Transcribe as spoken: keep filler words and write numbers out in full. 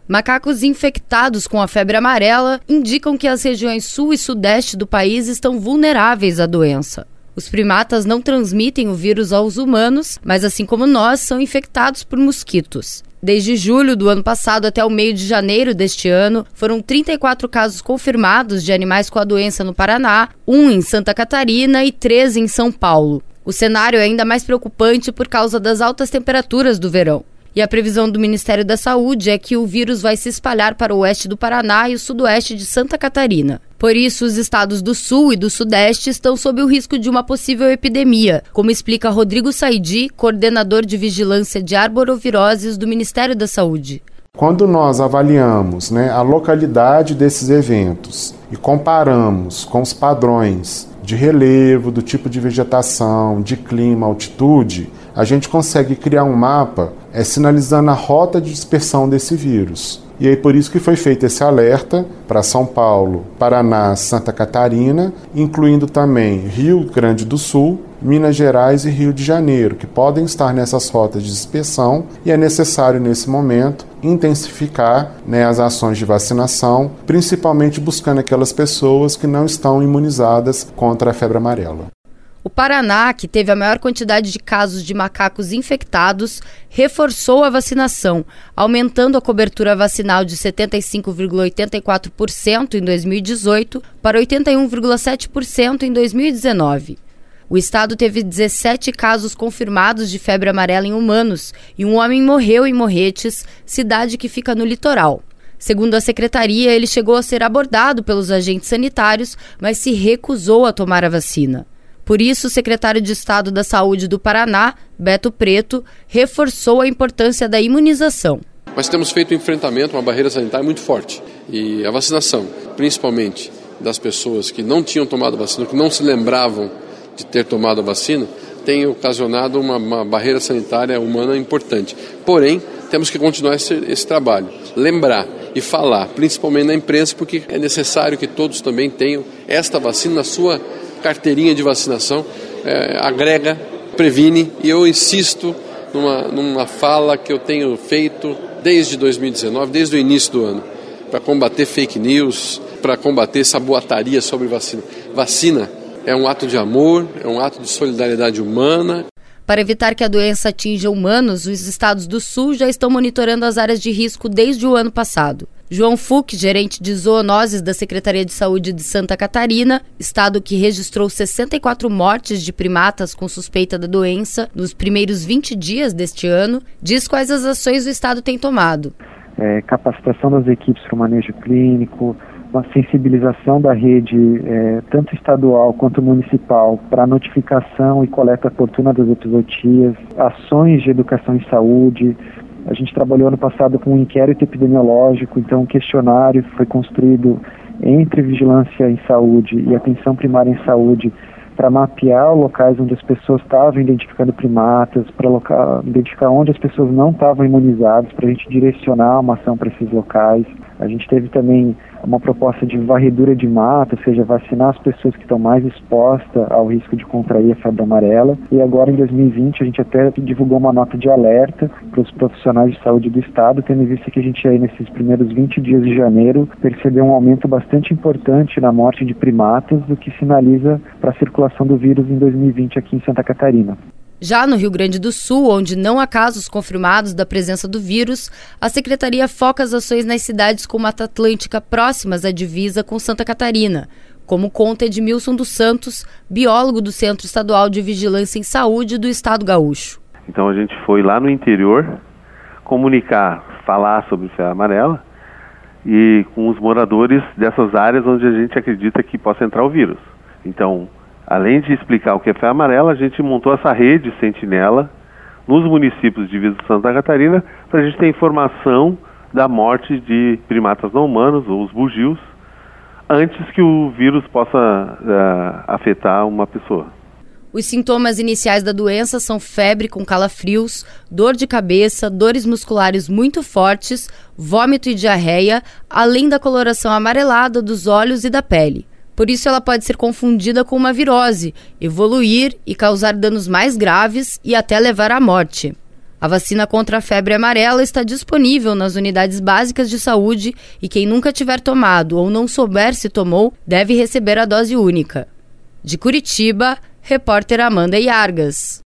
Macacos infectados com a febre amarela indicam que as regiões sul e sudeste do país estão vulneráveis à doença. Os primatas não transmitem o vírus aos humanos, mas assim como nós, são infectados por mosquitos. Desde julho do ano passado até o meio de janeiro deste ano, foram trinta e quatro casos confirmados de animais com a doença no Paraná, um em Santa Catarina e três em São Paulo. O cenário é ainda mais preocupante por causa das altas temperaturas do verão. E a previsão do Ministério da Saúde é que o vírus vai se espalhar para o oeste do Paraná e o sudoeste de Santa Catarina. Por isso, os estados do sul e do sudeste estão sob o risco de uma possível epidemia, como explica Rodrigo Saidi, coordenador de vigilância de arboroviroses do Ministério da Saúde. Quando nós avaliamos, né, a localidade desses eventos e comparamos com os padrões de relevo, do tipo de vegetação, de clima, altitude, a gente consegue criar um mapa é, sinalizando a rota de dispersão desse vírus. E aí por isso que foi feito esse alerta para São Paulo, Paraná, Santa Catarina, incluindo também Rio Grande do Sul, Minas Gerais e Rio de Janeiro, que podem estar nessas rotas de dispersão, e é necessário nesse momento intensificar, né, as ações de vacinação, principalmente buscando aquelas pessoas que não estão imunizadas contra a febre amarela. O Paraná, que teve a maior quantidade de casos de macacos infectados, reforçou a vacinação, aumentando a cobertura vacinal de setenta e cinco vírgula oitenta e quatro por cento em dois mil e dezoito para oitenta e um vírgula sete por cento em dois mil e dezenove. O estado teve dezessete casos confirmados de febre amarela em humanos e um homem morreu em Morretes, cidade que fica no litoral. Segundo a secretaria, ele chegou a ser abordado pelos agentes sanitários, mas se recusou a tomar a vacina. Por isso, o secretário de Estado da Saúde do Paraná, Beto Preto, reforçou a importância da imunização. Nós temos feito um enfrentamento, uma barreira sanitária muito forte. E a vacinação, principalmente das pessoas que não tinham tomado a vacina, que não se lembravam de ter tomado a vacina, tem ocasionado uma, uma barreira sanitária humana importante. Porém, temos que continuar esse, esse trabalho, lembrar e falar, principalmente na imprensa, porque é necessário que todos também tenham esta vacina na sua carteirinha de vacinação, é, agrega, previne, e eu insisto numa, numa fala que eu tenho feito desde dois mil e dezenove, desde o início do ano, para combater fake news, para combater essa boataria sobre vacina. Vacina é um ato de amor, é um ato de solidariedade humana. Para evitar que a doença atinja humanos, os estados do Sul já estão monitorando as áreas de risco desde o ano passado. João Fuch, gerente de zoonoses da Secretaria de Saúde de Santa Catarina, estado que registrou sessenta e quatro mortes de primatas com suspeita da doença nos primeiros vinte dias deste ano, diz quais as ações o estado tem tomado. É, capacitação das equipes para o manejo clínico, uma sensibilização da rede, é, tanto estadual quanto municipal, para notificação e coleta oportuna das epizootias, ações de educação em saúde. A gente trabalhou ano passado com um inquérito epidemiológico, então um questionário foi construído entre vigilância em saúde e atenção primária em saúde para mapear locais onde as pessoas estavam identificando primatas, para identificar onde as pessoas não estavam imunizadas, para a gente direcionar uma ação para esses locais. A gente teve também uma proposta de varredura de mata, ou seja, vacinar as pessoas que estão mais expostas ao risco de contrair a febre amarela. E agora, em dois mil e vinte, a gente até divulgou uma nota de alerta para os profissionais de saúde do estado, tendo em vista que a gente aí, nesses primeiros vinte dias de janeiro, percebeu um aumento bastante importante na morte de primatas, o que sinaliza para a circulação do vírus em dois mil e vinte aqui em Santa Catarina. Já no Rio Grande do Sul, onde não há casos confirmados da presença do vírus, a Secretaria foca as ações nas cidades com Mata Atlântica próximas à divisa com Santa Catarina, como conta Edmilson dos Santos, biólogo do Centro Estadual de Vigilância em Saúde do Estado Gaúcho. Então a gente foi lá no interior comunicar, falar sobre febre amarela e com os moradores dessas áreas onde a gente acredita que possa entrar o vírus. Então, além de explicar o que é febre amarela, a gente montou essa rede sentinela nos municípios de Divisa de Santa Catarina para a gente ter informação da morte de primatas não humanos, ou os bugios, antes que o vírus possa uh, afetar uma pessoa. Os sintomas iniciais da doença são febre com calafrios, dor de cabeça, dores musculares muito fortes, vômito e diarreia, além da coloração amarelada dos olhos e da pele. Por isso, ela pode ser confundida com uma virose, evoluir e causar danos mais graves e até levar à morte. A vacina contra a febre amarela está disponível nas unidades básicas de saúde e quem nunca tiver tomado ou não souber se tomou deve receber a dose única. De Curitiba, repórter Amanda Iargas.